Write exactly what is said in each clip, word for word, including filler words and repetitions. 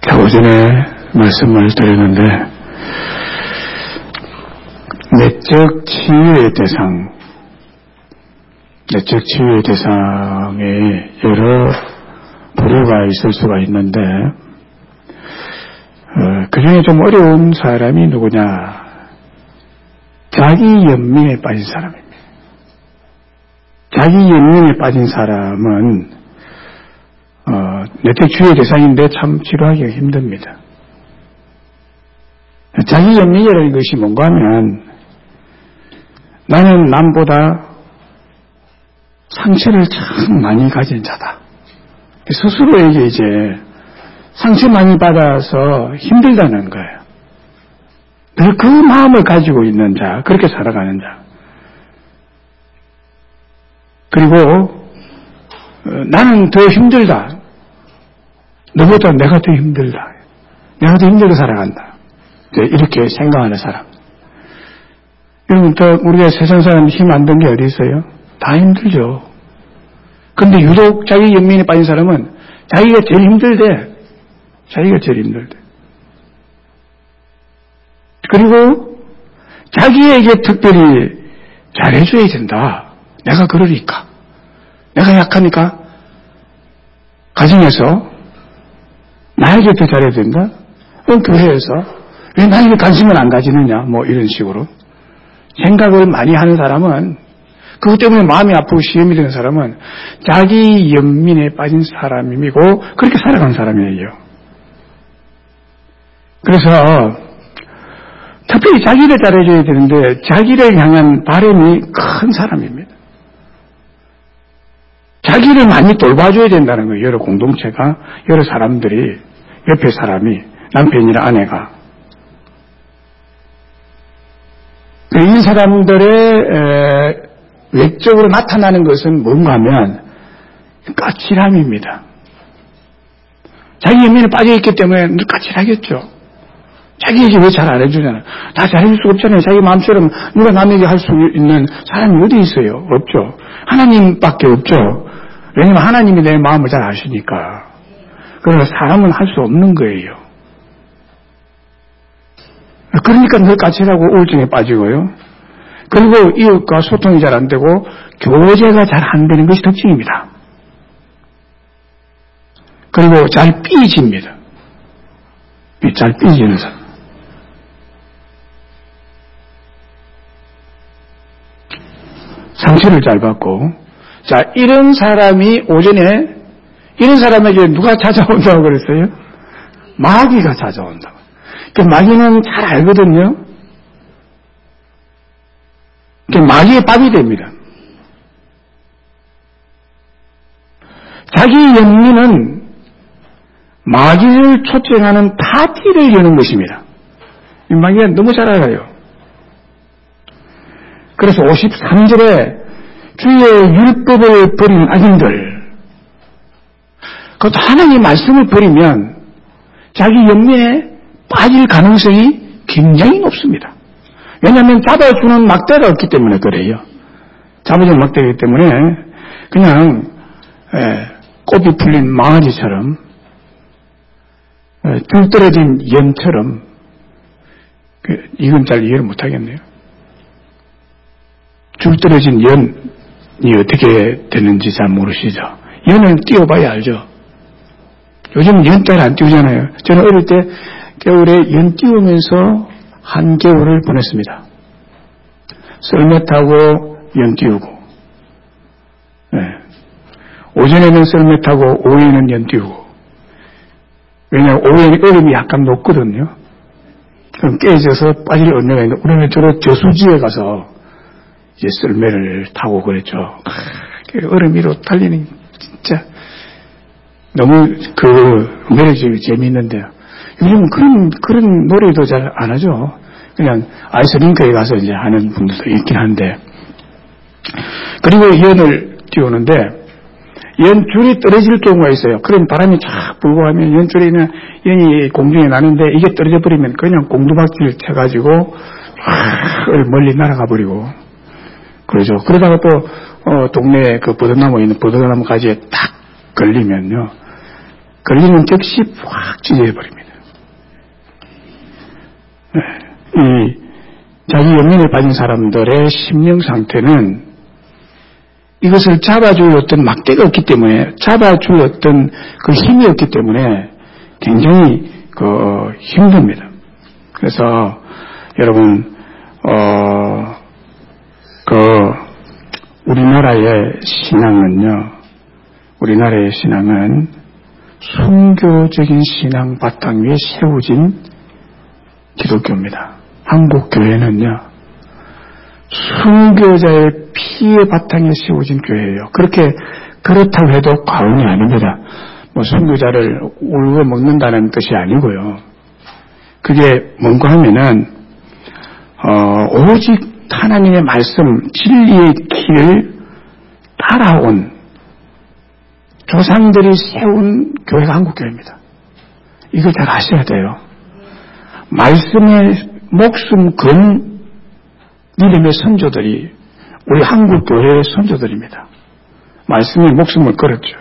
자, 오전에 말씀을 드렸는데, 내적 치유의 대상, 내적 치유의 대상에 여러 부류가 있을 수가 있는데, 어, 그 중에 좀 어려운 사람이 누구냐? 자기 연민에 빠진 사람입니다. 자기 연민에 빠진 사람은 어, 내적 치유의 대상인데 참 치료하기가 힘듭니다. 자기 연민이라는 것이 뭔가 하면 나는 남보다 상처를 참 많이 가진 자다. 스스로에게 이제 상처 많이 받아서 힘들다는 거예요. 그래서 그 마음을 가지고 있는 자, 그렇게 살아가는 자. 그리고 어, 나는 더 힘들다. 너보다 내가 더 힘들다. 내가 더 힘들게 살아간다. 이렇게 생각하는 사람. 여러분, 또 우리가 세상 사람 힘 안 든 게 어디 있어요? 다 힘들죠. 근데 유독 자기 연민에 빠진 사람은 자기가 제일 힘들대. 자기가 제일 힘들대. 그리고 자기에게 특별히 잘해줘야 된다. 내가 그러니까. 내가 약하니까 가정에서 나에게 더 잘해야 된다? 그럼 교회에서 왜 나에게 관심을 안 가지느냐? 뭐 이런 식으로. 생각을 많이 하는 사람은, 그것 때문에 마음이 아프고 시험이 되는 사람은 자기 연민에 빠진 사람이고 그렇게 살아가는 사람이에요. 그래서 특별히 자기를 잘해줘야 되는데 자기를 향한 바람이 큰 사람입니다. 자기를 많이 돌봐줘야 된다는 거예요. 여러 공동체가, 여러 사람들이, 옆에 사람이, 남편이나 아내가. 이 사람들의 외적으로 나타나는 것은 뭔가 하면 까칠함입니다. 자기 연민에 빠져있기 때문에 까칠하겠죠. 자기에게 왜 잘 안 해주잖아요. 다 잘해줄 수가 없잖아요. 자기 마음처럼 누가 남에게 할 수 있는 사람이 어디 있어요? 없죠. 하나님밖에 없죠. 왜냐면 하나님이 내 마음을 잘 아시니까. 그러나 사람은 할 수 없는 거예요. 그러니까 늘 까칠하고 우울증에 빠지고요. 그리고 이웃과 소통이 잘 안 되고 교제가 잘 안 되는 것이 특징입니다. 그리고 잘 삐집니다. 잘 삐지는 사람. 상처를 잘 받고, 자, 이런 사람이 오전에, 이런 사람에게 누가 찾아온다고 그랬어요? 마귀가 찾아온다고. 그 마귀는 잘 알거든요. 그 마귀의 밥이 됩니다. 자기 연민은 마귀를 초청하는 파티를 여는 것입니다. 이 마귀가 너무 잘 알아요. 그래서 오십삼 절에 주의 율법을 버린 악인들, 그것도 하나님의 말씀을 버리면 자기 연민에 빠질 가능성이 굉장히 높습니다. 왜냐하면 잡아주는 막대가 없기 때문에 그래요. 잡아주는 막대이기 때문에 그냥 에, 꽃이 풀린 망아지처럼, 에, 줄 떨어진 연처럼, 그, 이건 잘 이해를 못하겠네요. 줄 떨어진 연이 어떻게 되는지 잘 모르시죠? 연을 띄워봐야 알죠? 요즘은 연 잘 안 띄우잖아요. 저는 어릴 때 겨울에 연 띄우면서 한겨울을 보냈습니다. 썰매 타고 연 띄우고, 네. 오전에는 썰매 타고 오후에는 연 띄우고. 왜냐하면 오후에는 얼음이 약간 녹거든요. 그럼 깨져서 빠질 언내가 있는데 우리는 주로 저수지에 가서 이제 썰매를 타고 그랬죠. 아, 얼음 위로 달리는 진짜 너무 그 매력적이고 재미있는데요. 요즘은 그런 그런 놀이도 잘 안 하죠. 그냥 아이스링크에 가서 이제 하는 분들도 있긴 한데. 그리고 연을 띄우는데 연줄이 떨어질 경우가 있어요. 그런 바람이 쫙 불고 하면 연줄이나 연이 공중에 나는데 이게 떨어져 버리면 그냥 공두박질을 쳐가지고 멀리 날아가 버리고 그러죠. 그러다가 또 어, 동네에 그 버드나무 있는 버드나무 가지에 딱 걸리면요, 걸리는 즉시 확 찢어버립니다. 네. 이 자기 연민에 빠진 사람들의 심령 상태는 이것을 잡아줄 어떤 막대가 없기 때문에, 잡아줄 어떤 그 힘이 없기 때문에 굉장히 그 힘듭니다. 그래서 여러분, 어, 그 우리나라의 신앙은요, 우리나라의 신앙은 순교적인 신앙 바탕 위에 세워진 기독교입니다. 한국 교회는요, 순교자의 피의 바탕에 세워진 교회예요. 그렇게 그렇다고 해도 과언이 아닙니다. 뭐 순교자를 울고 먹는다는 뜻이 아니고요. 그게 뭔가 하면은 어, 오직 하나님의 말씀, 진리의 길을 따라온 조상들이 세운 교회가 한국교회입니다. 이걸 잘 아셔야 돼요. 말씀에 목숨 건 믿음의 선조들이 우리 한국교회의 선조들입니다. 말씀에 목숨을 걸었죠.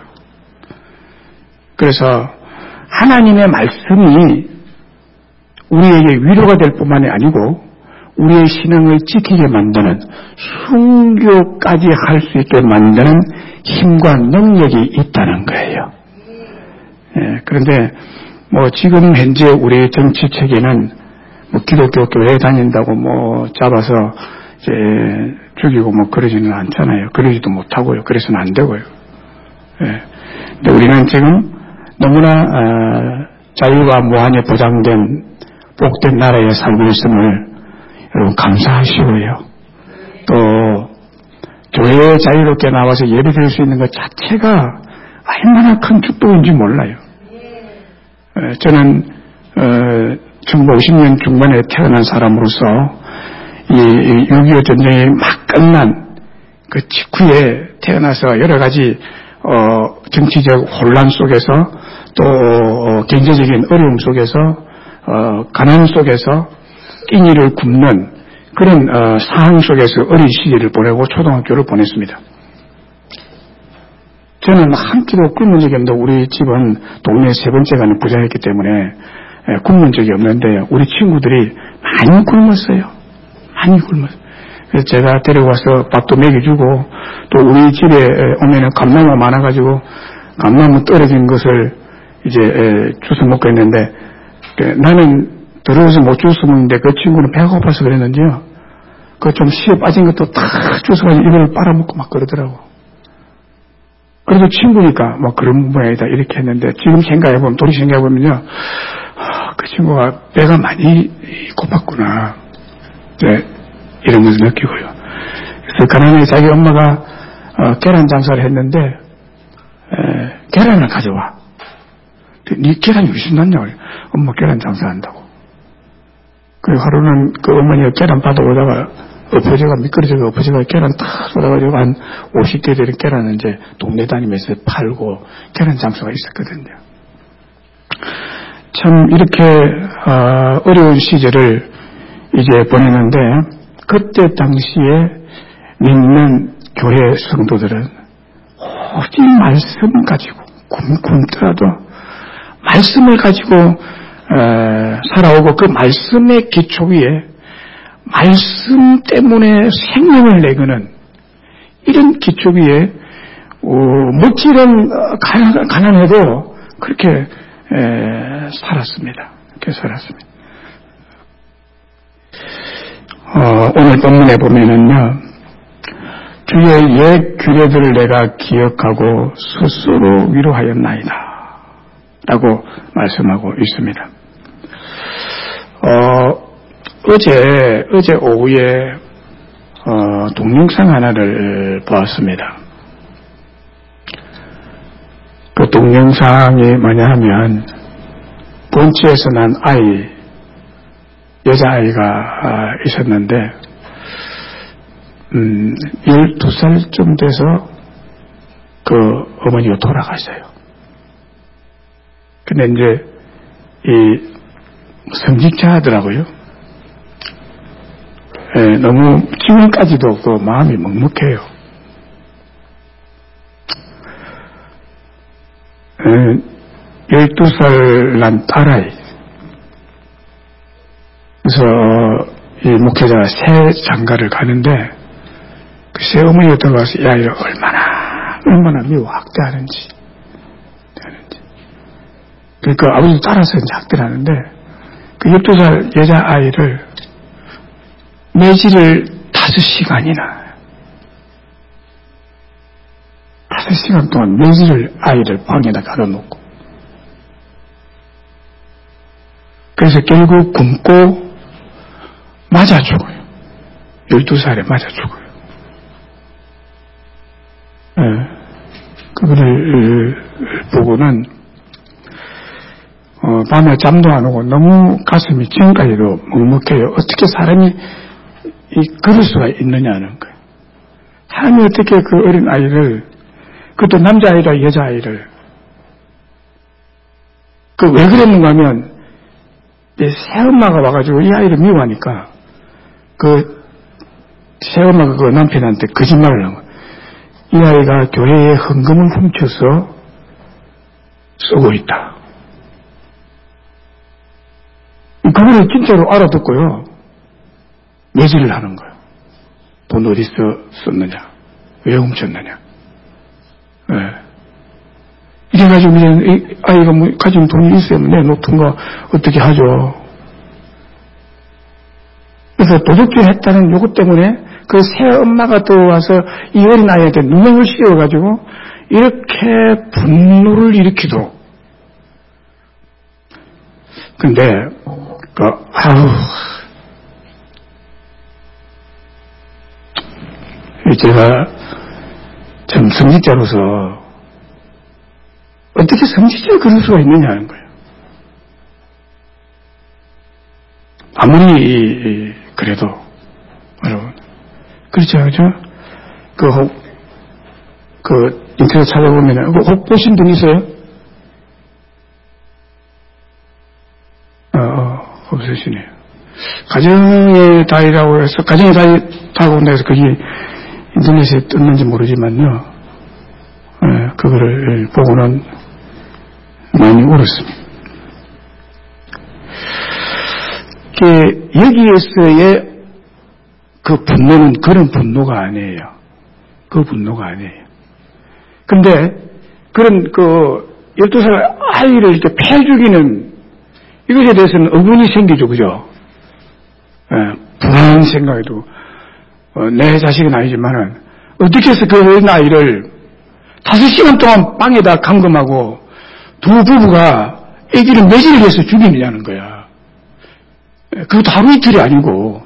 그래서 하나님의 말씀이 우리에게 위로가 될 뿐만이 아니고 우리의 신앙을 지키게 만드는, 순교까지 할 수 있게 만드는 힘과 능력이 있다는 거예요. 예, 그런데 뭐 지금 현재 우리의 정치 체계는 뭐 기독교 교회에 다닌다고 뭐 잡아서 이제 죽이고 뭐 그러지는 않잖아요. 그러지도 못하고요. 그래서는 안 되고요. 예. 근데 우리는 지금 너무나 어, 자유와 무한히 보장된 복된 나라에 살고 있음을 여러분 감사하시고요. 또 교회에 자유롭게 나와서 예배드릴 수 있는 것 자체가 얼마나 큰 축복인지 몰라요. 에, 저는 어, 천구백오십 년 중반에 태어난 사람으로서 이 육이오 전쟁이 막 끝난 그 직후에 태어나서 여러 가지 어, 정치적 혼란 속에서 또 어, 경제적인 어려움 속에서 어, 가난 속에서 끼니를 굽는 그런 어, 상황 속에서 어린 시절을 보내고 초등학교를 보냈습니다. 저는 한 끼도 굶은 적이 없는데 우리 집은 동네 세 번째 가는 부자였기 때문에 에, 굶은 적이 없는데 우리 친구들이 많이 굶었어요. 많이 굶었어요. 그래서 제가 데려와서 밥도 먹여주고 또 우리 집에 오면은 감나무 많아가지고 감나무 떨어진 것을 이제 에, 주워 먹고 있는데 에, 나는 더러워서 못 주워 먹는데 그 친구는 배가 고파서 그랬는지요. 그 좀 씨에 빠진 것도 다 주워가지고 입을 빨아먹고 막 그러더라고. 그래도 친구니까 뭐 그런 모양이다 이렇게 했는데 지금 생각해보면, 돌이 생각해보면요. 아, 그 친구가 배가 많이 고팠구나. 네, 이런 것을 느끼고요. 그래서 가난하게 자기 엄마가 어, 계란 장사를 했는데 에, 계란을 가져와. 네 계란이 어디서 났냐 그래. 엄마 계란 장사한다고. 그 하루는 그 어머니가 계란 받아오다가 엎어져가 미끄러져가 엎어져가 계란 탁 쏟아가지고 한 오십 개 되는 계란을 이제 동네 다니면서 팔고 계란 장사가 있었거든요. 참 이렇게 어, 어려운 시절을 이제 보내는데 그때 당시에 믿는 교회 성도들은 오직 말씀 가지고 굶굶더라도 말씀을 가지고 에, 살아오고 그 말씀의 기초 위에 말씀 때문에 생명을 내거는 이런 기초 위에 어, 물질은 가난, 가난해도 그렇게 에, 살았습니다. 그렇게 살았습니다. 어, 오늘 본문에 보면은요, 주의 옛 규례들을 내가 기억하고 스스로 위로하였나이다 라고 말씀하고 있습니다. 어, 어제, 어제 오후에, 어, 동영상 하나를 보았습니다. 그 동영상이 뭐냐 하면, 본치에서 난 아이, 여자아이가 있었는데, 음, 열두 살쯤 돼서 그 어머니가 돌아가셨어요. 근데 이제, 이, 성직자더라고요. 예, 너무 지금까지도 그 마음이 먹먹해요. 예, 열두 살 난 딸아이. 그래서 이 목회자가 새 장가를 가는데 그 새어머니가 들어가서 이 아이를 얼마나 얼마나 미워 학대하는지 하는지. 그러니까 아버지도 따라서 이제 학대를 하는데 그 열두 살 여자아이를 매질을 다섯 시간이나 다섯 시간 동안 매질을 아이를 방에다 가둬놓고 그래서 결국 굶고 맞아 죽어요. 열두 살에 맞아 죽어요. 네. 그거를 보고는 어, 밤에 잠도 안 오고 너무 가슴이 지금까지도 먹먹해요. 어떻게 사람이 이, 그럴 수가 있느냐는 거예요. 사람이 어떻게 그 어린 아이를, 그것도 남자아이라 여자아이를, 그 왜 그랬는가 하면, 새엄마가 와가지고 이 아이를 미워하니까, 그, 새엄마가 그 남편한테 거짓말을 한 거예요. 이 아이가 교회에 헌금을 훔쳐서 쓰고 있다. 그거를 진짜로 알아듣고요. 매질을 하는 거예요. 돈 어디서 썼느냐? 왜 훔쳤느냐? 네. 이래가지고 이제 아이가 뭐 가진 돈이 있으면 내놓던 거 어떻게 하죠? 그래서 도둑질 했다는 요것 때문에 그 새 엄마가 들어와서 이 어린 아이한테 누명을 씌워가지고 이렇게 분노를 일으키도록. 근데 그 아우 제가 참 성직자로서 어떻게 성직자를 그럴 수가 있느냐는 거예요. 아무리 그래도 여러분 그렇죠, 그렇죠? 그 혹 그 인터넷 찾아보면 혹 보신 분 있어요? 어, 어 없으시네요. 가정의 달이라고 해서 가정의 달이라고 해서 그게 인터넷에 떴는지 모르지만요. 예, 그거를 보고는 많이 울었습니다. 여기에서의 그 분노는 그런 분노가 아니에요. 그 분노가 아니에요. 근데 그런 그 열두 살 아이를 이렇게 패 죽이는 이것에 대해서는 의문이 생기죠. 그죠? 예, 불안한 생각에도 어, 내 자식은 아니지만은 어떻게 해서 그 어린 아이를 다섯 시간 동안 빵에다 감금하고 두 부부가 아기를 매질을 해서 죽이느냐는 거야. 그것도 하루 이틀이 아니고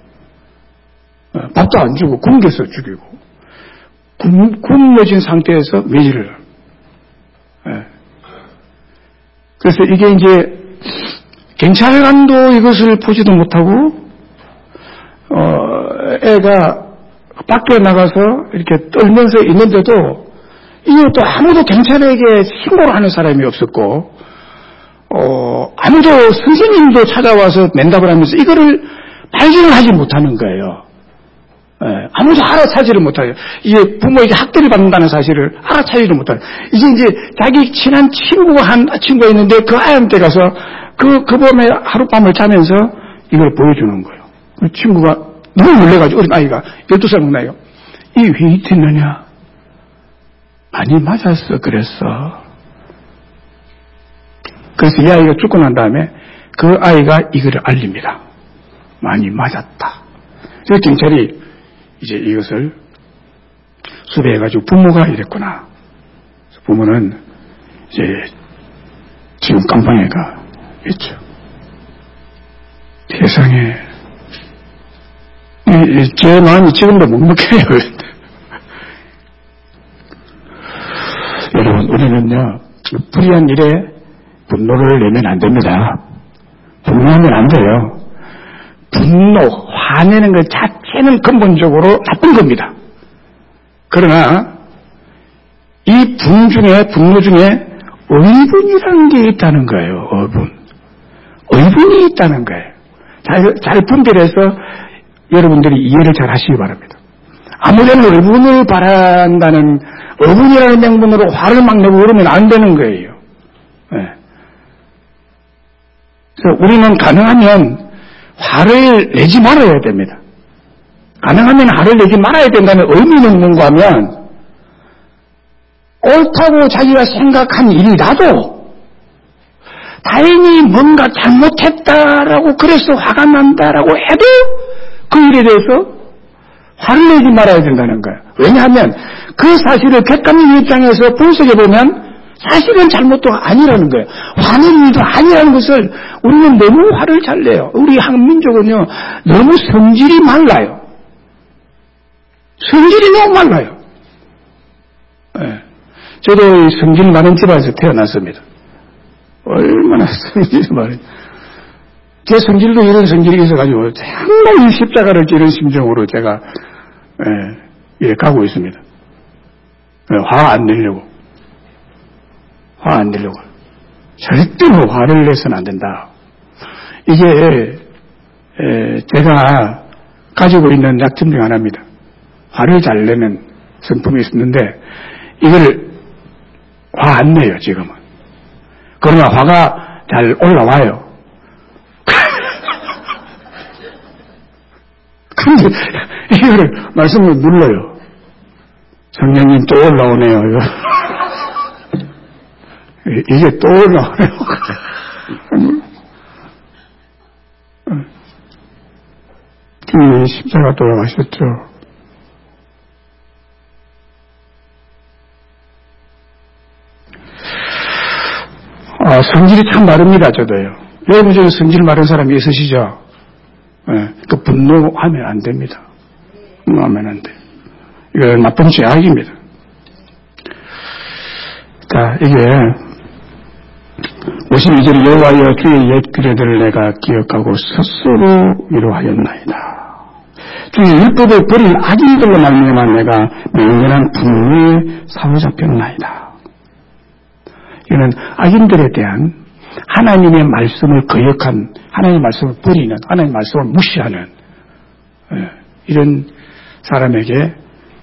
밥도 안 주고 굶겨서 죽이고 굶, 굶어진 상태에서 매질을. 그래서 이게 이제 경찰관도 이것을 보지도 못하고 어, 애가 밖에 나가서 이렇게 떨면서 있는데도 이것도 아무도 경찰에게 신고를 하는 사람이 없었고 어, 아무도 선생님도 찾아와서 면담을 하면서 이거를 발견을 하지 못하는 거예요. 예, 아무도 알아차지를 못해요. 이게 부모에게 학대를 받는다는 사실을 알아차지를 못해요. 이제 이제 자기 친한 친구가 한 친구가 있는데 그 아이한테 가서 그, 그 밤에 하룻밤을 자면서 이걸 보여주는 거예요. 그 친구가 너무 놀래가지고 어린 아이가 열두 살 먹는 아이가 이 왜 있겠느냐? 많이 맞았어 그랬어. 그래서 이 아이가 죽고 난 다음에 그 아이가 이거를 알립니다. 많이 맞았다. 그래서 경찰이 이제 이것을 수배해가지고 부모가 이랬구나. 부모는 이제 지금 깜방에 가 있죠. 세상에 제 마음이 지금도 먹먹해요. 여러분 우리는요 불의한 일에 분노를 내면 안 됩니다. 분노하면 안 돼요. 분노, 화내는 것 자체는 근본적으로 나쁜 겁니다. 그러나 이 분 중에, 분노 중에 의분이라는 게 있다는 거예요. 의분. 의분이 있다는 거예요. 잘, 잘 분별해서 여러분들이 이해를 잘 하시기 바랍니다. 아무데나 의분을 바란다는 의분이라는 명분으로 화를 막 내고 그러면 안 되는 거예요. 네. 그래서 우리는 가능하면 화를 내지 말아야 됩니다. 가능하면 화를 내지 말아야 된다는 의미는 뭔가 하면 옳다고 자기가 생각한 일이라도 다행히 뭔가 잘못했다라고 그래서 화가 난다라고 해도 그 일에 대해서 화를 내지 말아야 된다는 거예요. 왜냐하면 그 사실을 객관적 입장에서 분석해 보면 사실은 잘못도 아니라는 거예요. 화는 일도 아니라는 것을 우리는 너무 화를 잘 내요. 우리 한민족은요 너무 성질이 말라요. 성질이 너무 말라요. 네. 저도 성질 많은 집안에서 태어났습니다. 얼마나 성질이 많아요. 제 성질도 이런 성질이 있어가지고 상당히 십자가를 지른 심정으로 제가 예, 예, 가고 있습니다. 예, 화 안 내려고. 화 안 내려고. 절대로 화를 내서는 안 된다. 이게 예, 제가 가지고 있는 약점 중 하나입니다. 화를 잘 내는 성품이 있었는데 이걸 화 안 내요 지금은. 그러나 화가 잘 올라와요. 근데 이거를 말씀을 눌러요. 성령님 또 올라오네요. 이게 또 올라오네요. 주님이 십자가 돌아가셨죠. 아, 성질이 참 마릅니다, 저도요. 여러분 중에 성질 마른 사람이 있으시죠? 네, 그 분노하면 안 됩니다. 분노하면 안 돼요. 이거 나쁜 죄악입니다. 자, 이게 오십이 절에 여호와여 주의 옛 규례들을 내가 기억하고 스스로 위로하였나이다. 주의 율법을 버린 악인들로 말미암아 내가 맹렬한 분노에 사로잡혔나이다. 이거는 악인들에 대한 하나님의 말씀을 거역한, 하나님의 말씀을 버리는, 하나님의 말씀을 무시하는 이런 사람에게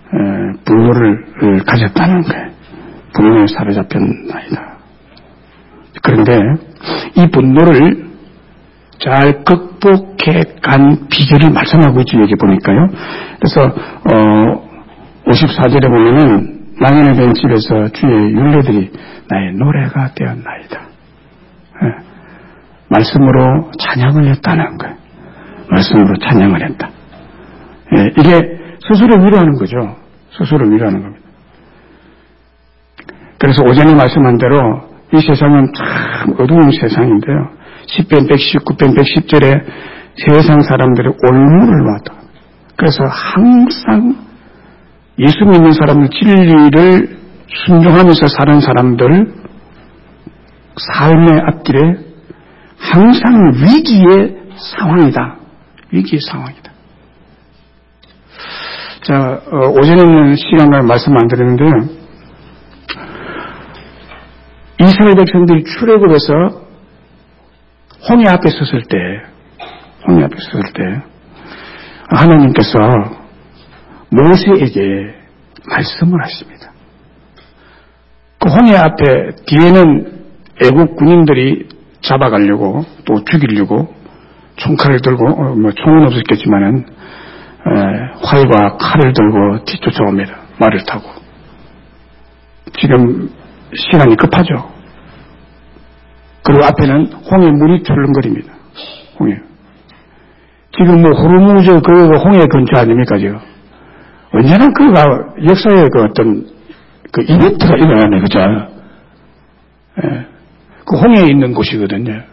분노를 가졌다는 거예요. 분노에 사로잡혔나이다. 그런데 이 분노를 잘 극복해 간 비결을 말씀하고 있죠. 여기 보니까요. 그래서 어, 오십사 절에 보면은 낭인에 된 집에서 주의 율례들이 나의 노래가 되었나이다. 예. 말씀으로 찬양을 했다는 거예요. 말씀으로 찬양을 했다. 예. 이게 스스로 위로하는 거죠. 스스로 위로하는 겁니다. 그래서 오전에 말씀한 대로 이 세상은 참 어두운 세상인데요. 십 편 백십구 편 백십 절에 세상 사람들이 올무를 놨다. 그래서 항상 예수 믿는 사람들 진리를 순종하면서 사는 사람들 삶의 앞길에 항상 위기의 상황이다. 위기의 상황이다. 자, 어, 오전에는 시간을 말씀 안 드렸는데요. 이스라엘 백성들이 출애굽에서 홍해 앞에 섰을 때, 홍해 앞에 섰을 때 하나님께서 모세에게 말씀을 하십니다. 그 홍해 앞에 뒤에는 애국 군인들이 잡아가려고 또 죽이려고 총칼을 들고 어, 뭐 총은 없었겠지만은 에, 활과 칼을 들고 뒤쫓아옵니다. 말을 타고. 지금 시간이 급하죠. 그리고 앞에는 홍해 물이 출렁거립니다. 홍해. 지금 뭐 호르무즈 그 홍해 근처 아닙니까 지금? 언제나 그가 역사의 그 어떤 그 이벤트가 일어나네, 그죠? 예. 그 홍해에 있는 곳이거든요.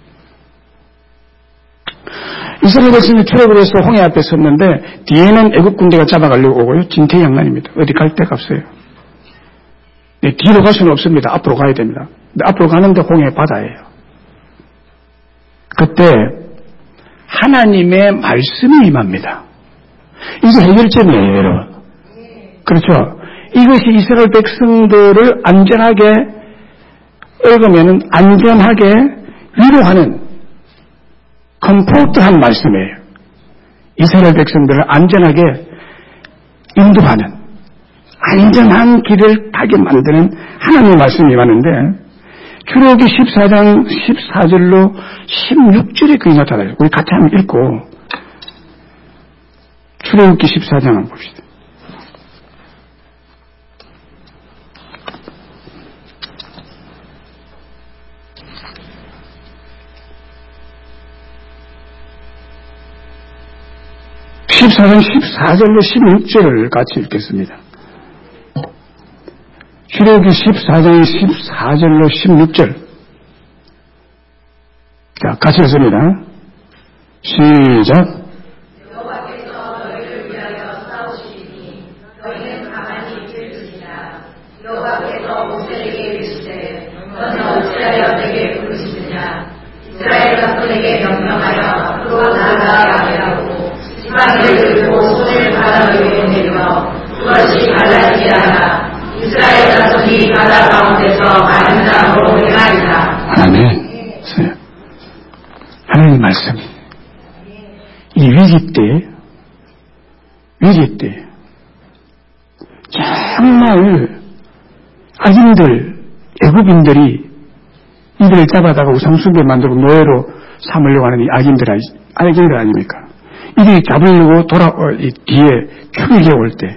이스라엘 백성이 출애굽을 해서 홍해 앞에 섰는데 뒤에는 애국 군대가 잡아가려고 오고요. 진퇴양난입니다. 어디 갈 데가 없어요. 네, 뒤로 갈 수는 없습니다. 앞으로 가야 됩니다. 근데 앞으로 가는데 홍해 바다예요. 그때 하나님의 말씀이 임합니다. 이게 해결점이에요, 여러분. 그렇죠? 이것이 이스라엘 백성들을 안전하게 읽으면 안전하게 위로하는 컴포트한 말씀이에요. 이스라엘 백성들을 안전하게 인도하는 안전한 길을 가게 만드는 하나님의 말씀이 많은데 출애굽기 십사 장 십사 절로 십육 절에 그게 나타나요. 우리 같이 한번 읽고 출애굽기 십사 장 한번 봅시다. 십사 장 십사 절로 십육 절을 같이 읽겠습니다. 출애굽기 십사 장 십사 절로 십육 절. 자, 같이 읽습니다. 시작. 여호와께서 너희를 위하여 싸우시니 너희는 가만히 있을지니라. 여호와께서 모세에게 이르시되 너는 어찌하여 내게 부르시느냐. 이스라엘 자손에게 명령하여 앞으로 나아가게 하고 지팡이를 들고 손을 바다 위에 내려 그것이 갈라지게 하라. 이스라엘 자손이 바다 가운데서 마른 땅으로 행하리라. 아멘. 하나님 말씀이 이 위기 때, 위기 때 정말 악인들, 애국인들이 이들을 잡아다가 우상숭배 만들고 노예로 삼으려고 하는 이 악인들, 악인들 아닙니까? 이들이 잡으려고 돌아, 어, 이 뒤에 죽이게 올 때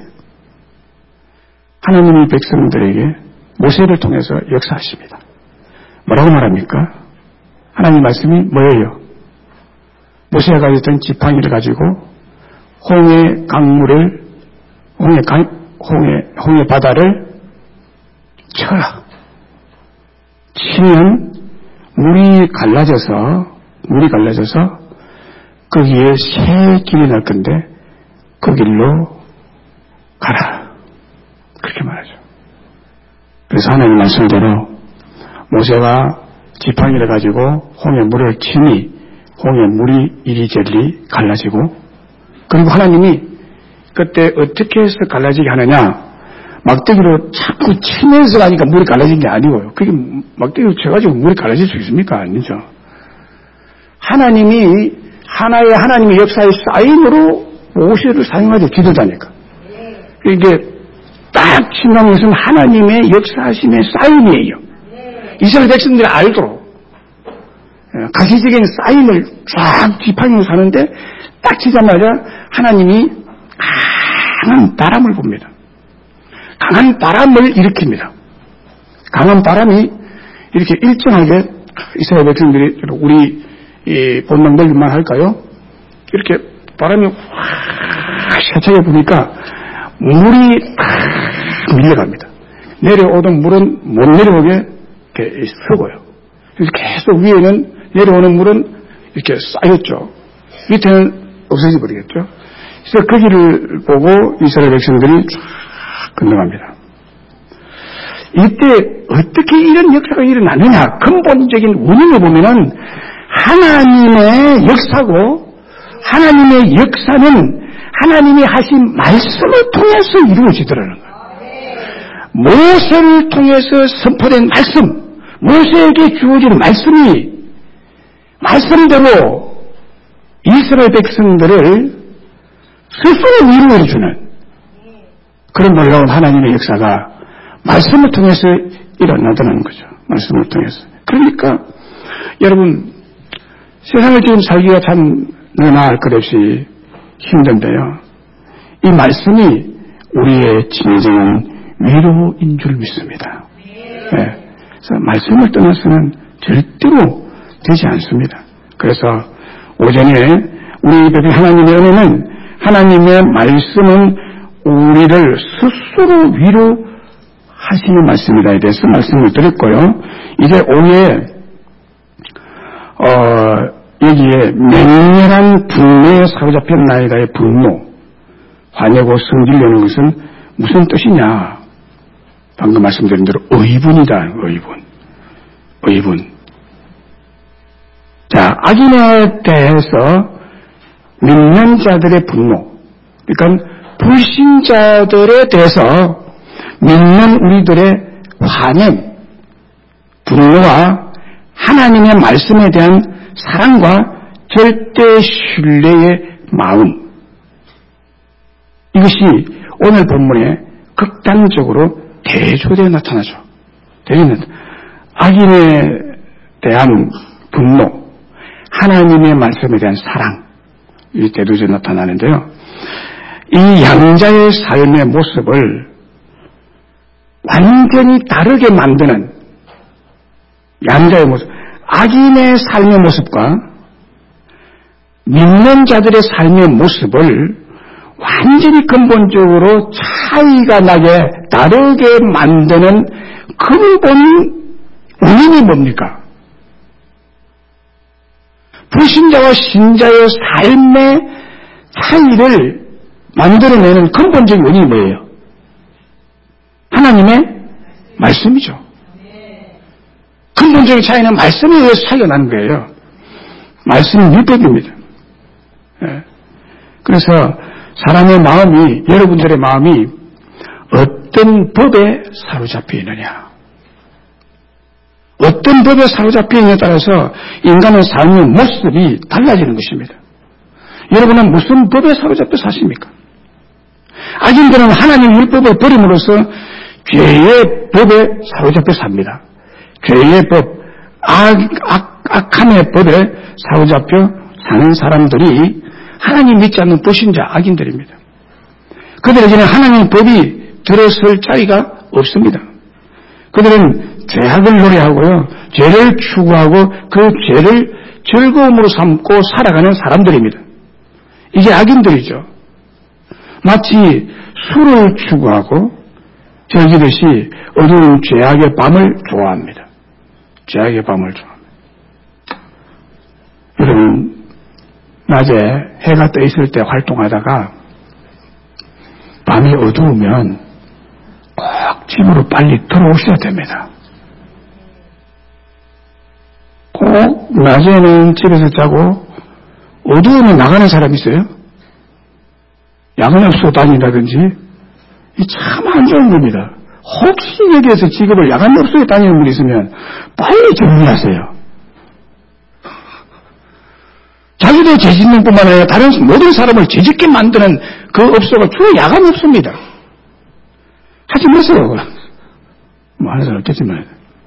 하나님이 백성들에게 모세를 통해서 역사하십니다. 뭐라고 말합니까? 하나님 말씀이 뭐예요? 모세가 가졌던 지팡이를 가지고 홍해 강물을, 홍해 강, 홍해, 홍해 바다를 쳐라. 치면 물이 갈라져서, 물이 갈라져서 거기에 새 길이 날 건데 그 길로 가라. 그렇게 말하죠. 그래서 하나님 말씀대로 모세가 지팡이를 가지고 홍해 물을 치니 홍해 물이 이리저리 갈라지고, 그리고 하나님이 그때 어떻게 해서 갈라지게 하느냐, 막대기로 자꾸 치면서 가니까 물이 갈라진 게 아니고요. 그게 막대기로 쳐가지고 물이 갈라질 수 있습니까? 아니죠. 하나님이 하나의 하나님의 역사의 사인으로 모세를 사용하죠. 지도자니까. 이게 딱 친다는 것은 하나님의 역사하심의 사인이에요. 이스라엘 백성들이 알도록 가시적인 사인을 쫙 지팡이로 사는데 딱 치자마자 하나님이 강한 바람을 봅니다. 강한 바람을 일으킵니다. 강한 바람이 이렇게 일정하게 이스라엘 백성들이 우리 본능 넓이만 할까요? 이렇게 바람이 확 세차게 부니까 물이 탁 밀려갑니다. 내려오던 물은 못 내려오게 이렇게 서고요. 그래서 계속 위에는 내려오는 물은 이렇게 쌓였죠. 밑에는 없어져 버리겠죠. 그래서 거기를 보고 이스라엘 백성들이 쫙 건너갑니다. 이때 어떻게 이런 역사가 일어나느냐, 근본적인 원인을 보면은 하나님의 역사고, 하나님의 역사는 하나님이 하신 말씀을 통해서 이루어지더라는 거예요. 모세를 통해서 선포된 말씀, 모세에게 주어진 말씀이 말씀대로 이스라엘 백성들을 스스로 이루어주는 그런 놀라운 하나님의 역사가 말씀을 통해서 일어나더라는 거죠. 말씀을 통해서. 그러니까 여러분, 세상을 지금 살기가 참 너나 할 것 없이 힘든데요, 이 말씀이 우리의 진정한 위로인 줄 믿습니다. 네. 그래서 말씀을 떠나서는 절대로 되지 않습니다. 그래서 오전에 우리 뵙은 하나님의 은혜는, 하나님의 말씀은 우리를 스스로 위로하시는 말씀이다에 대해서 말씀을 드렸고요. 이제 오후에 어, 여기에 맹렬한 분노에 사로잡힌 나이다의 분노, 화내고 성질내는 것은 무슨 뜻이냐? 방금 말씀드린 대로 의분이다. 의분. 의분. 자, 악인에 대해서 믿는 자들의 분노, 그러니까 불신자들에 대해서 믿는 우리들의 화냄, 분노와 하나님의 말씀에 대한 사랑과 절대 신뢰의 마음, 이것이 오늘 본문에 극단적으로 대조되어 나타나죠. 대조는 악인에 대한 분노, 하나님의 말씀에 대한 사랑, 이 대두적으로 나타나는데요. 이 양자의 삶의 모습을 완전히 다르게 만드는 양자의 모습, 악인의 삶의 모습과 믿는 자들의 삶의 모습을 완전히 근본적으로 차이가 나게 다르게 만드는 근본 원인이 뭡니까? 불신자와 신자의 삶의 차이를 만들어내는 근본적인 원인이 뭐예요? 하나님의 말씀이죠. 근본적인 차이는 말씀에 의해서 차이가 나는 거예요. 말씀은 율법입니다. 예. 그래서 사람의 마음이, 여러분들의 마음이 어떤 법에 사로잡혀 있느냐, 어떤 법에 사로잡혀 있느냐에 따라서 인간의 삶의 모습이 달라지는 것입니다. 여러분은 무슨 법에 사로잡혀 사십니까? 악인들은 하나님 율법을 버림으로써 죄의 법에 사로잡혀 삽니다. 죄의 법, 악, 악, 악함의 법에 사로잡혀 사는 사람들이 하나님 믿지 않는 불신자 악인들입니다. 그들에게는 하나님의 법이 들어설 자리가 없습니다. 그들은 죄악을 노래하고요, 죄를 추구하고 그 죄를 즐거움으로 삼고 살아가는 사람들입니다. 이게 악인들이죠. 마치 술을 추구하고 즐기듯이 어두운 죄악의 밤을 좋아합니다. 죄악의 밤을 좋아합니다. 여러분, 낮에 해가 떠 있을 때 활동하다가 밤이 어두우면 꼭 집으로 빨리 들어오셔야 됩니다. 꼭 낮에는 집에서 자고 어두우면 나가는 사람이 있어요? 야간업소 다닌다든지, 이 참 안 좋은 겁니다. 혹시 여기에서 직업을 야간업소에 다니는 분이 있으면 빨리 정리하세요. 자기도 죄 짓는 뿐만 아니라 다른 모든 사람을 죄 짓게 만드는 그 업소가 주로 야간업소입니다. 하지 마세요. 뭐 하는 사람 없겠지만.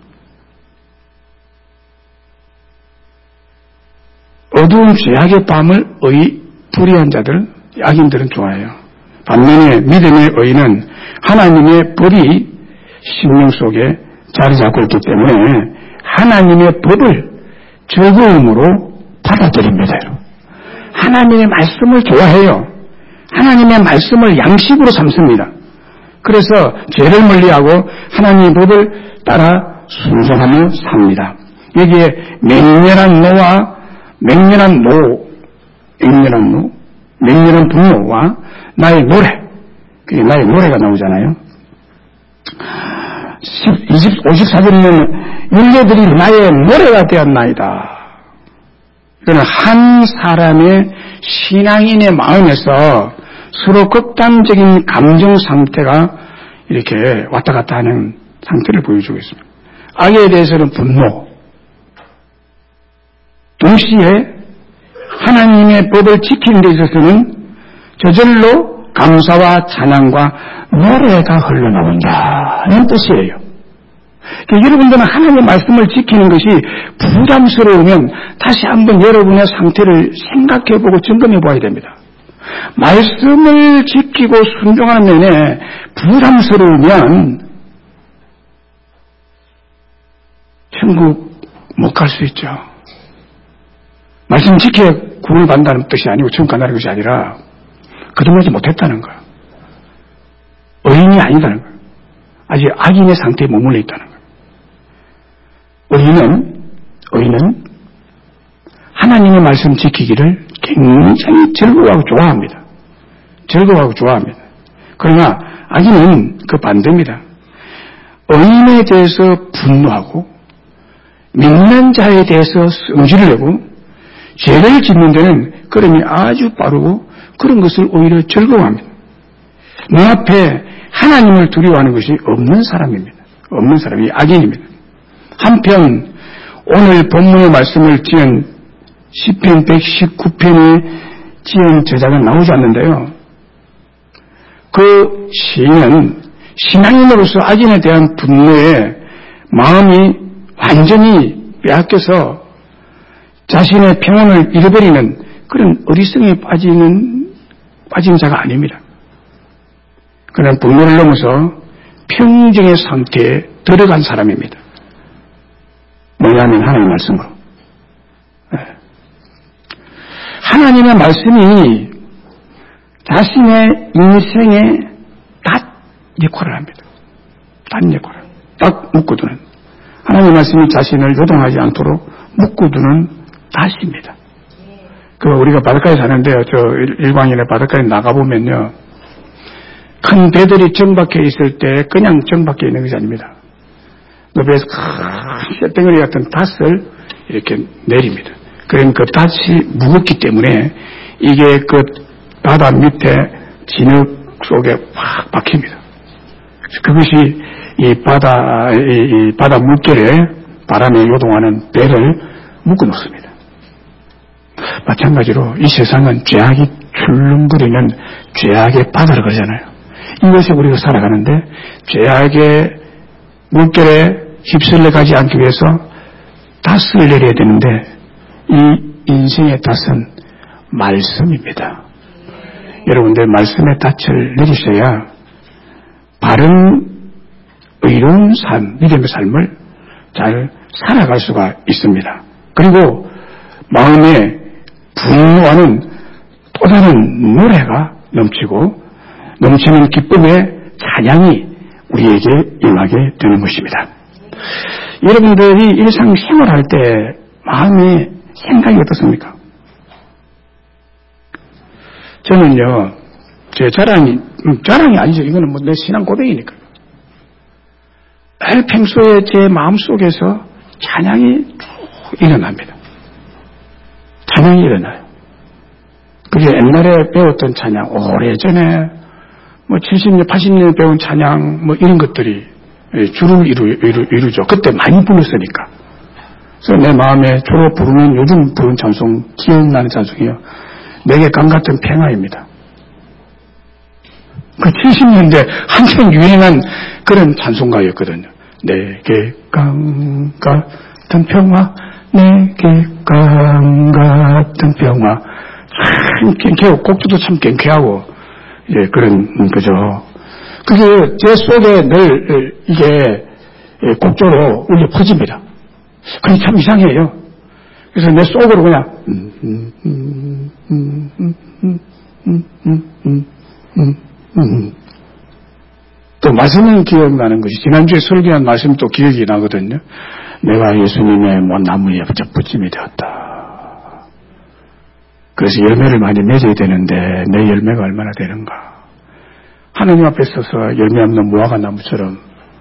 어두운 죄악의 밤을 의, 불의한 자들, 악인들은 좋아해요. 반면에 믿음의 의는 하나님의 법이 심령 속에 자리 잡고 있기 때문에 하나님의 법을 즐거움으로 받아들입니다. 하나님의 말씀을 좋아해요. 하나님의 말씀을 양식으로 삼습니다. 그래서 죄를 멀리하고 하나님의 법을 따라 순종하며 삽니다. 여기에 맹렬한 노와 맹렬한 노, 맹렬한 노, 맹렬한 분노와 나의 노래, 그게 나의 노래가 나오잖아요. 오십사 절에는 율례들이 나의 노래가 되었나이다. 이거는 한 사람의 신앙인의 마음에서 서로 극단적인 감정 상태가 이렇게 왔다 갔다 하는 상태를 보여주고 있습니다. 악에 대해서는 분노, 동시에 하나님의 법을 지키는 데 있어서는 저절로 감사와 찬양과 노래가 흘러나온다는 뜻이에요. 그러니까 여러분들은 하나님의 말씀을 지키는 것이 부담스러우면 다시 한번 여러분의 상태를 생각해보고 점검해봐야 됩니다. 말씀을 지키고 순종하는 면에 부담스러우면 천국 못 갈 수 있죠. 말씀 지켜야 구원을 받는다는 뜻이 아니고 천국 간다는 것이 아니라 거듭나지 못했다는 거예요. 의인이 아니다는 거예요. 아직 악인의 상태에 머물러 있다는 거예요. 의인은, 의인은 하나님의 말씀 지키기를 굉장히 즐거워하고 좋아합니다. 즐거워하고 좋아합니다. 그러나 악인은 그 반대입니다. 의인에 대해서 분노하고 믿는 자에 대해서 성질을 내고 죄를 짓는 데는 걸음이 아주 빠르고 그런 것을 오히려 즐거워합니다. 눈앞에 하나님을 두려워하는 것이 없는 사람입니다. 없는 사람이 악인입니다. 한편 오늘 본문의 말씀을 지은 시편 백십구 편의 지은 저자가 나오지 않는데요. 그 시인은 신앙인으로서 악인에 대한 분노에 마음이 완전히 빼앗겨서 자신의 평온을 잃어버리는 그런 어리석음에 빠지는, 빠진 자가 아닙니다. 그는 분노를 넘어서 평정의 상태에 들어간 사람입니다. 뭐냐면 하나님의 말씀으로. 하나님의 말씀이 자신의 인생에 딱 역할을 합니다. 딱 역할을. 딱 묶어두는. 하나님의 말씀이 자신을 요동하지 않도록 묶어두는 닷입니다. 그 우리가 바닷가에 사는데요. 저 일광인의 바닷가에 나가보면요. 큰 배들이 정박해 있을 때 그냥 정박해 있는 것이 아닙니다. 높이에서 큰 쇳덩어리 같은 닷을 이렇게 내립니다. 그럼 그 닷이 무겁기 때문에 이게 그 바다 밑에 진흙 속에 확 박힙니다. 그것이 이 바다, 이, 이 바다 물결에 바람에 요동하는 배를 묶어 놓습니다. 마찬가지로 이 세상은 죄악이 출렁거리는 죄악의 바다를 그러잖아요. 이것에 우리가 살아가는데 죄악의 물결에 휩쓸려 가지 않기 위해서 닷을 내려야 되는데 이 인생의 닷은 말씀입니다. 여러분들 말씀의 닻을 내리셔야 바른 의로운 삶, 믿음의 삶을 잘 살아갈 수가 있습니다. 그리고 마음에 분노하는 또 다른 노래가 넘치고 넘치는 기쁨의 찬양이 우리에게 임하게 되는 것입니다. 여러분들이 일상생활할 때 마음의 생각이 어떻습니까? 저는요, 제 자랑이, 자랑이 아니죠. 이거는 뭐 내 신앙 고백이니까. 늘 평소에 제 마음속에서 찬양이 쭉 일어납니다. 찬양이 일어나요. 그게 옛날에 배웠던 찬양, 오래전에 뭐 칠십 년, 팔십 년 배운 찬양 뭐 이런 것들이 주를 이루, 이루, 이루죠. 그때 많이 불렀으니까. 그래서 내 마음에 주로 부르는, 요즘 부른 찬송, 기억나는 찬송이요. 내게 강 같은 평화입니다. 그 칠십 년대 한참 유행한 그런 찬송가였거든요. 내게 강 같은 평화, 내게 강 같은 평화. 참 경쾌하고, 곡조도 참 경쾌하고, 예, 그런, 그죠. 그게 제 속에 늘 이게 곡조로 울려 퍼집니다. 그게 참 이상해요. 그래서 내 속으로 그냥, 음, 음, 음, 음, 음, 음, 음, 음, 음, 음, 음. 또 말씀은 기억나는 것이, 지난주에 설교한 말씀이 또 기억이 나거든요. 내가 예수님의 못 나무에 붙임이 되었다. 그래서 열매를 많이 맺어야 되는데 내 열매가 얼마나 되는가. 하나님 앞에 서서 열매 없는 무화과 나무처럼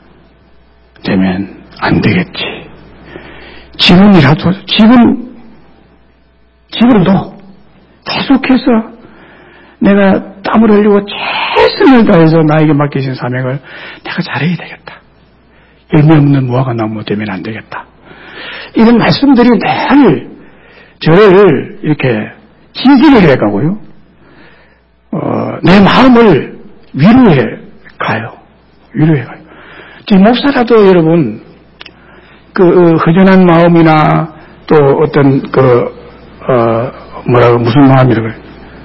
되면 안 되겠지. 지금이라도, 지금, 지금도 계속해서 내가 땀을 흘리고 최선을 다해서 나에게 맡기신 사명을 내가 잘해야 되겠다. 열매 없는 무화과 나무 되면 안 되겠다. 이런 말씀들이 늘 저를 이렇게 지지를 해가고요. 어, 내 마음을 위로해 가요. 위로해 가요. 지금 목사라도 여러분, 그, 허전한 마음이나 또 어떤 그, 어, 뭐라고, 무슨 마음이라고 그래.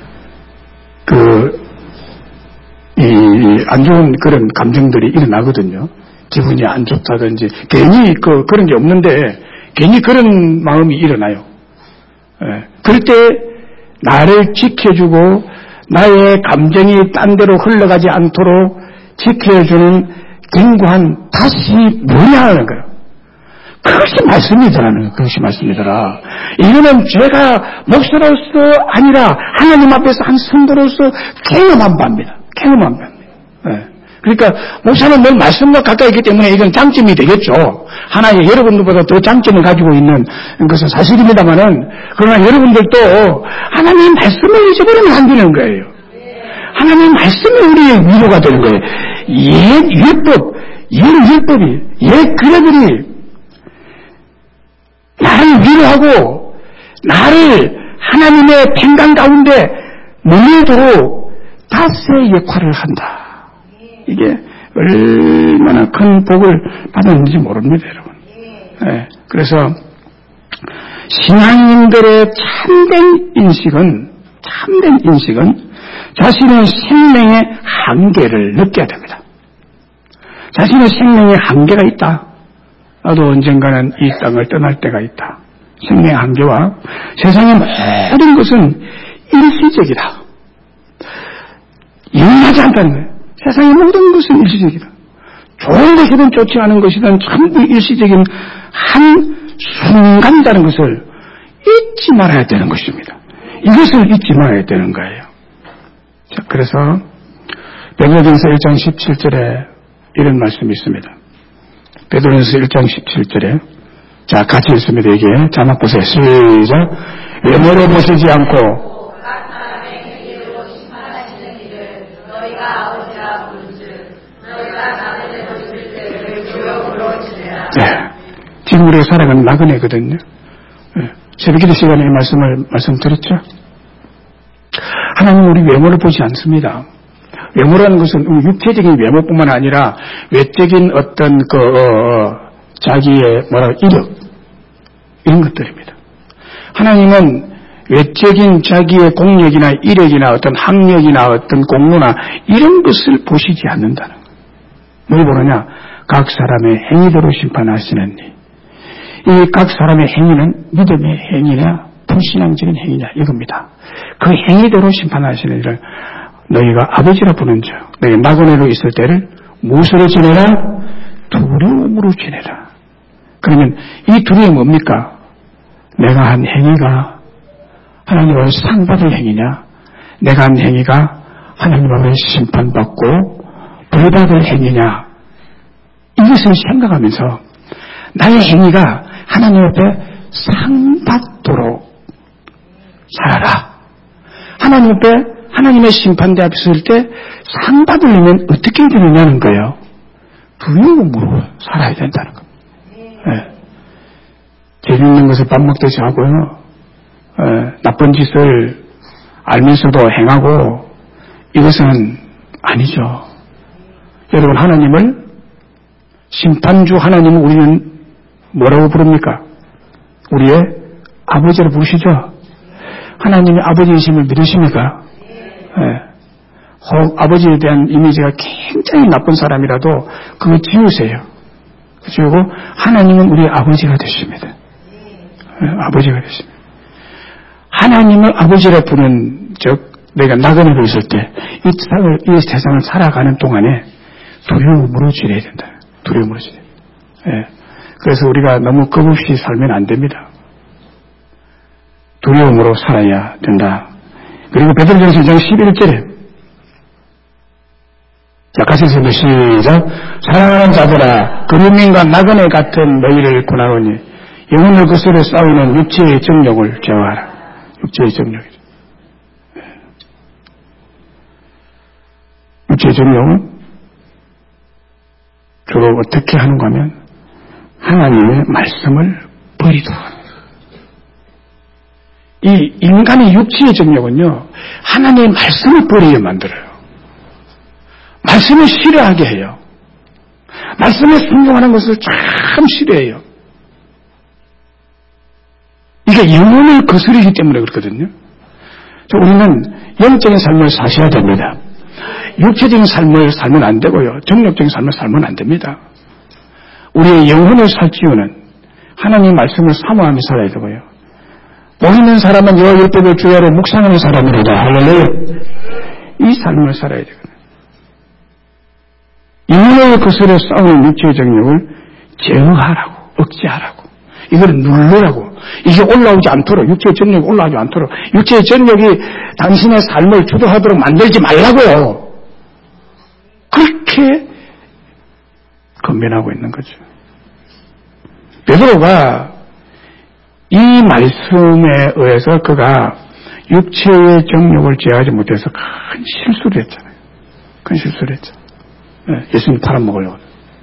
그, 이, 안 좋은 그런 감정들이 일어나거든요. 기분이 안 좋다든지, 괜히 그, 그런 게 없는데, 괜히 그런 마음이 일어나요. 예. 그럴 때, 나를 지켜주고, 나의 감정이 딴 데로 흘러가지 않도록 지켜주는 견고한 탓이 뭐냐 하는 거예요. 그것이 말씀이더라는 그것이 말씀이더라. 이거는 제가 목사로서 아니라 하나님 앞에서 한 성도로서 경험한 바입니다. 경험한 바입니다. 네. 그러니까 목사는 늘 말씀과 가까이 있기 때문에 이건 장점이 되겠죠. 하나의 여러분들보다 더 장점을 가지고 있는 것은 사실입니다만은, 그러나 여러분들도 하나님 말씀을 잊어버리면 안 되는 거예요. 하나님 말씀이 우리의 위로가 되는 거예요. 옛 율법, 옛 율법이, 옛 규례들이 나를 위로하고 나를 하나님의 평강 가운데 머물도록 닷의 역할을 한다. 이게 얼마나 큰 복을 받았는지 모릅니다, 여러분. 예, 그래서 신앙인들의 참된 인식은 참된 인식은 자신의 생명의 한계를 느껴야 됩니다. 자신의 생명의 한계가 있다. 나도 언젠가는 이 땅을 떠날 때가 있다. 생명의 한계와 세상의 모든 것은 일시적이다. 영원하지 않다는 거예요. 세상의 모든 것은 일시적이다. 좋은 것이든 좋지 않은 것이든 전부 일시적인 한 순간이라는 것을 잊지 말아야 되는 것입니다. 이것을 잊지 말아야 되는 거예요. 자, 그래서 베드로전서 일 장 십칠 절에 이런 말씀이 있습니다. 베드로전서 일 장 십칠 절에 자, 같이 읽습니다. 이게 자막 보세요. 시작. 외모로 보시지 않고 각 사람의 행위로 심판하시는 이를 너희가 아버지라 부른즉 너희가 나그네로 있을 때를 조용으로 지내라. 네. 지금 우리가 살아가는 나그네거든요. 네. 새벽기도 시간에 이 말씀을 말씀드렸죠. 하나님은 우리 외모를 보지 않습니다. 외모라는 것은 육체적인 외모뿐만 아니라 외적인 어떤 그 어, 자기의 뭐라 이력 이런 것들입니다. 하나님은 외적인 자기의 공력이나 이력이나 어떤 학력이나 어떤 공로나 이런 것을 보시지 않는다는 거예요. 뭘 보느냐? 각 사람의 행위대로 심판하시느니. 이 각 사람의 행위는 믿음의 행위냐 불신앙적인 행위냐 이겁니다. 그 행위대로 심판하시는 이를 너희가 아버지라 부른즉 너희 나그네로 있을 때를 무엇으로 지내라? 두려움으로 지내라. 그러면 이 두려움이 뭡니까? 내가 한 행위가 하나님 앞에 상받을 행위냐? 내가 한 행위가 하나님 앞에 심판받고 벌받을 행위냐? 이것을 생각하면서 나의 행위가 하나님 앞에 상받도록 살아라. 하나님 앞에 하나님의 심판대 앞에 설 때 상받으려면 어떻게 해야 되느냐는 거예요. 두려움으로 살아야 된다는 겁니다. 네. 재미있는 것을 밥 먹듯이 하고요. 네. 나쁜 짓을 알면서도 행하고 이것은 아니죠. 여러분 하나님을 심판주 하나님은 우리는 뭐라고 부릅니까? 우리의 아버지를 부르시죠. 하나님의 아버지이심을 믿으십니까? 네. 혹 아버지에 대한 이미지가 굉장히 나쁜 사람이라도 그거 지우세요. 지우고 하나님은 우리의 아버지가 되십니다. 네. 아버지가 되십니다. 하나님을 아버지라 부르는 즉 내가 나그네로 있을 때 이 세상을, 이 세상을 살아가는 동안에 두려움으로 지내야 된다. 두려움으로 지내야 된다. 네. 그래서 우리가 너무 겁없이 살면 안 됩니다. 두려움으로 살아야 된다. 그리고 베드로전서 일 장 십일 절에 자, 같이 읽습니다. 시작. 사랑하는 자들아 그루민과 나그네 같은 너희를 권하노니 영혼을 거스려 싸우는 육체의 정욕을 제어하라. 육체의 정욕이죠. 육체의 정욕은 주로 어떻게 하는가 하면 하나님의 말씀을 버리도록 합니다. 이 인간의 육체의 정욕은요, 하나님의 말씀을 버리게 만들어요. 말씀을 싫어하게 해요. 말씀에 순종하는 것을 참 싫어해요. 이게 영혼을 거스르기 때문에 그렇거든요. 우리는 영적인 삶을 사셔야 됩니다. 육체적인 삶을 살면 안 되고요. 정욕적인 삶을 살면 안 됩니다. 우리의 영혼을 살찌우는 하나님의 말씀을 사모하며 살아야 되고요. 복 있는 사람은 여호와 율법을 주야로 묵상하는 사람이로다. 할렐루야. 이 삶을 살아야 되거든요. 영혼을 거스려 싸우는 육체의 정욕을 제어하라고, 억제하라고, 이걸 누르라고, 이게 올라오지 않도록, 육체의 정욕이 올라오지 않도록, 육체의 정욕이 당신의 삶을 주도하도록 만들지 말라고요. 그렇게 건면하고 있는 거죠. 베드로가 이 말씀에 의해서 그가 육체의 정욕을 제어하지 못해서 큰 실수를 했잖아요. 큰 실수를 했죠. 네, 예수님 팔아먹으려고.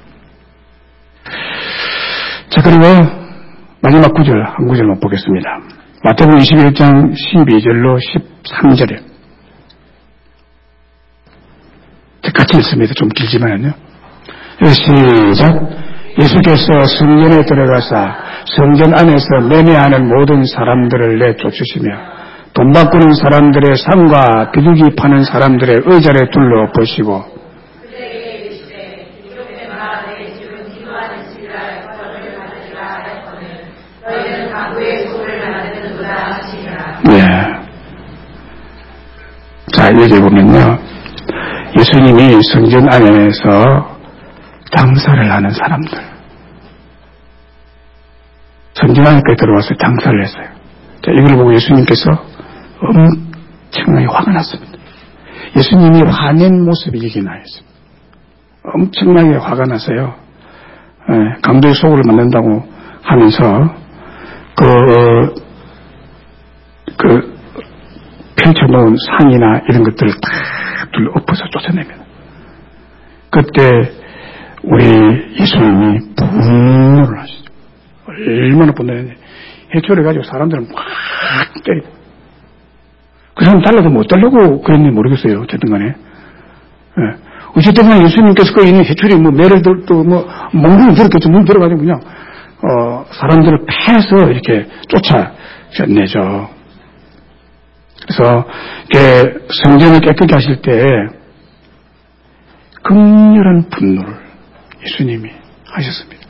자, 그리고 마지막 구절, 한 구절만 보겠습니다. 마태복음 이십일 장 십이 절로 십삼 절에 같이 읽습니다. 좀 길지만요. 시작. 예수께서 성전에 들어가사 성전 안에서 매매하는 모든 사람들을 내쫓으시며 돈 바꾸는 사람들의 상과 비둘기 파는 사람들의 의자를 둘러 보시고 네. 자, 여기 보면요. 예수님이 성전 안에서 장사를 하는 사람들. 성전 안에 들어와서 장사를 했어요. 자, 이걸 보고 예수님께서 엄청나게 화가 났습니다. 예수님이 화낸 모습이 이게 나였습니다. 엄청나게 화가 나서요. 강도의 속을 만든다고 하면서 그, 그, 펼쳐놓은 상이나 이런 것들을 다 둘러 엎어서 쫓아냅니다. 그때 우리 예수님이 분노를 하시죠. 얼마나 분노했는데 해초를 가지고 사람들은 막 때리고 그 사람 달라도 못 달라고 그랬는지 모르겠어요. 어쨌든 간에. 예. 어쨌든 간에 예수님께서 그 있는 해초리 뭐 매를 또 뭐 몽둥이 들었겠죠. 문 들어가지고 그냥 어, 사람들을 패서 이렇게 쫓아내죠. 그래서 이렇게 성전을 깨끗게 하실 때 극렬한 분노를 예수님이 하셨습니다.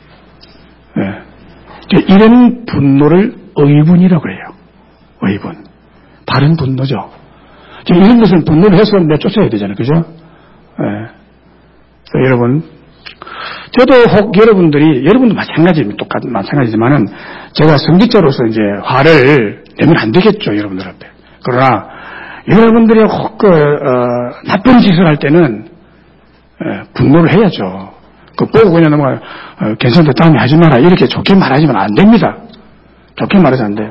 네. 이런 분노를 의분이라고 해요. 의분. 다른 분노죠. 이런 것을 분노를 해서 내쫓아야 되잖아요. 그죠? 네. 그래서 여러분, 저도 혹 여러분들이, 여러분도 마찬가지입니다. 똑같은, 마찬가지지만은 제가 성직자로서 이제 화를 내면 안 되겠죠. 여러분들 앞에. 그러나 여러분들이 혹 그, 어, 나쁜 짓을 할 때는 에, 분노를 해야죠. 그 보고 그냥 넘어가요. 어, 괜찮다 다음에 하지 마라 이렇게 좋게 말하지만 안 됩니다. 좋게 말하지 안 돼요.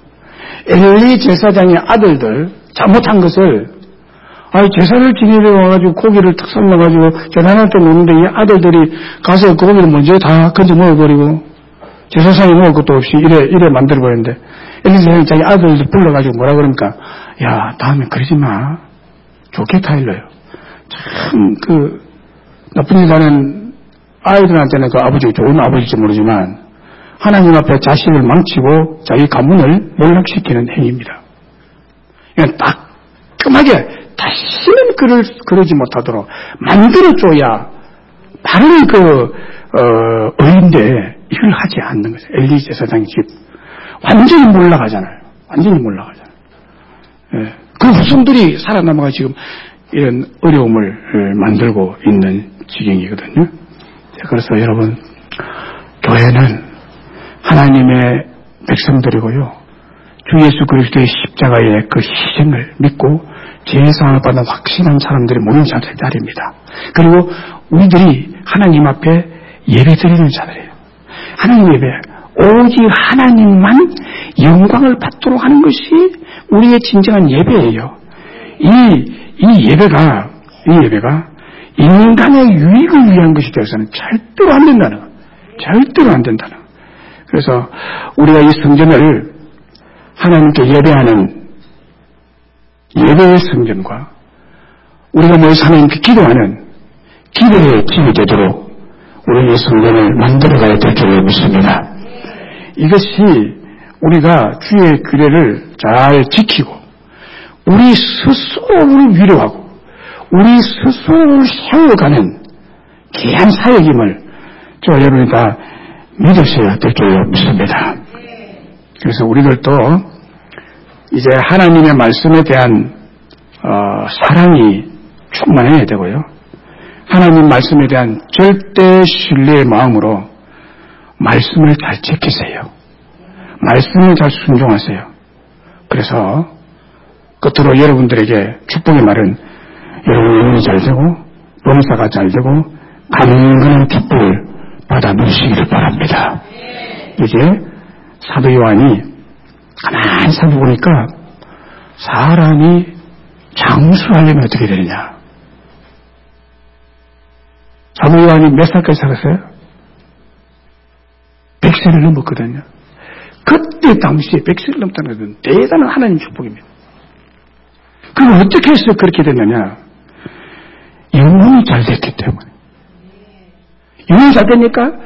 엘리 제사장의 아들들 잘못한 것을 아니 제사를 지내려 와가지고 고기를 탁 삶아가지고 제사할 때 노는데 이 아들들이 가서 그 고기를 먼저 다 건져 먹어버리고 제사상이 먹을 것도 없이 이래 이래 만들어버렸는데 엘리 제사장이 자기 아들들 불러가지고 뭐라 그러니까 야 다음에 그러지 마. 좋게 타일러요. 참 그 나쁜 일 하는 아이들한테는 그 아버지가 좋은 아버지일지 모르지만 하나님 앞에 자식을 망치고 자기 가문을 몰락시키는 행위입니다. 그냥 따끔하게 다시는 그를, 그러지 못하도록 만들어줘야 바른 그, 어, 의인데 이걸 하지 않는 거죠. 엘리 제사장의 집. 완전히 몰락하잖아요. 완전히 몰락하잖아요. 예. 그 후손들이 살아남아가 지금 이런 어려움을 만들고 있는 지경이거든요. 그래서 여러분, 교회는 하나님의 백성들이고요. 주 예수 그리스도의 십자가의 그 희생을 믿고 제사함을 받는 확신한 사람들이 모이는 자리입니다. 그리고 우리들이 하나님 앞에 예배드리는 자들이에요. 하나님 예배, 오직 하나님만 영광을 받도록 하는 것이 우리의 진정한 예배예요. 이, 이 예배가, 이 예배가 인간의 유익을 위한 것이 되어서는 절대로 안 된다는 거. 절대로 안 된다는 거. 그래서 우리가 이 성전을 하나님께 예배하는 예배의 성전과 우리가 모여서 하나님께 기도하는 기도의 집이 되도록 우리 이 성전을 만들어가야 될 줄 믿습니다. 이것이 우리가 주의 규례를 잘 지키고 우리 스스로를 위로하고 우리 스스로를 세워가는 귀한 사역임을 저 여러분이 다 믿으셔야 될 줄 믿습니다. 그래서 우리들도 이제 하나님의 말씀에 대한 어, 사랑이 충만해야 되고요. 하나님 말씀에 대한 절대 신뢰의 마음으로 말씀을 잘 지키세요. 말씀을 잘 순종하세요. 그래서 끝으로 여러분들에게 축복의 말은 여러분 영혼이 잘 되고 범사가 잘 되고 강건한 축복을 받아 누리시기를 바랍니다. 이제 사도 요한이 가만히 살펴보니까 사람이 장수하려면 어떻게 되느냐. 사도 요한이 몇 살까지 살았어요? 백 세를 넘었거든요. 그때 당시에 백 세를 넘다는 것은 대단한 하나님 축복입니다. 그럼 어떻게 해서 그렇게 됐느냐? 영혼이 잘 됐기 때문에. 영혼이 잘 되니까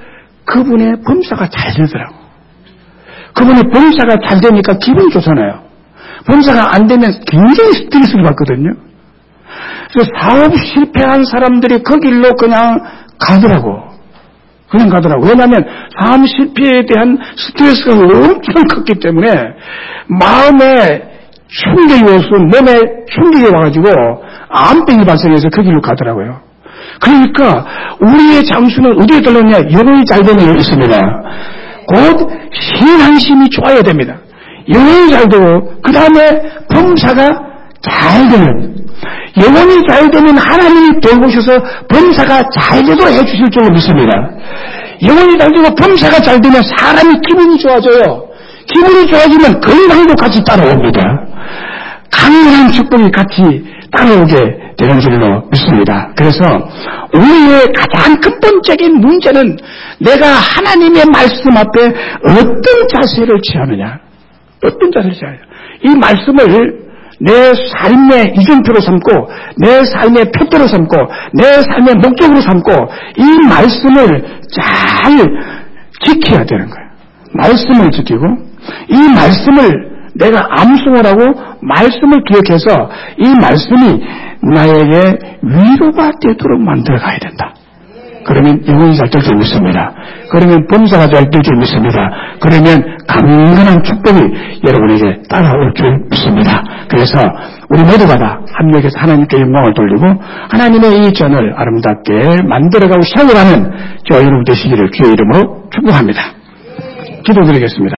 그분의 범사가 잘 되더라고. 그분의 범사가 잘 되니까 기분이 좋잖아요. 범사가 안 되면 굉장히 스트레스를 받거든요. 그래서 사업 실패한 사람들이 그 길로 그냥 가더라고. 그냥 가더라고. 왜냐하면 사업 실패에 대한 스트레스가 엄청 컸기 때문에 마음에 충격이 와서 몸에 충격이 와가지고 암병이 발생해서 그 길로 가더라고요. 그러니까 우리의 장수는 어디에 떨어졌냐? 영혼이 잘 되는 데 있습니다. 곧 신앙심이 좋아야 됩니다. 영혼이 잘 되고 그 다음에 범사가 잘 되는, 영혼이 잘 되면 하나님이 돌보셔서 범사가 잘 되도록 해주실 줄로 믿습니다. 영혼이 잘 되고 범사가 잘 되면 사람이 기분이 좋아져요. 기분이 좋아지면 건강도 같이 따라옵니다. 강건한 축복이 같이 따라오게 되는 줄로 믿습니다. 그래서 우리의 가장 근본적인 문제는 내가 하나님의 말씀 앞에 어떤 자세를 취하느냐, 어떤 자세를 취하느냐. 이 말씀을 내 삶의 이정표로 삼고 내 삶의 표대로 삼고 내 삶의 목적으로 삼고 이 말씀을 잘 지켜야 되는 거예요. 말씀을 지키고 이 말씀을 내가 암송을 하고 말씀을 기억해서 이 말씀이 나에게 위로가 되도록 만들어가야 된다. 그러면 영혼이 잘 될 줄 믿습니다. 그러면 범사가 잘 될 줄 믿습니다. 그러면 강건한 축복이 여러분에게 따라올 줄 믿습니다. 그래서 우리 모두가 다 합력해서 하나님께 영광을 돌리고 하나님의 이 전을 아름답게 만들어가고 세워가는 저 여러분 되시기를 주의 이름으로 축복합니다. 기도드리겠습니다.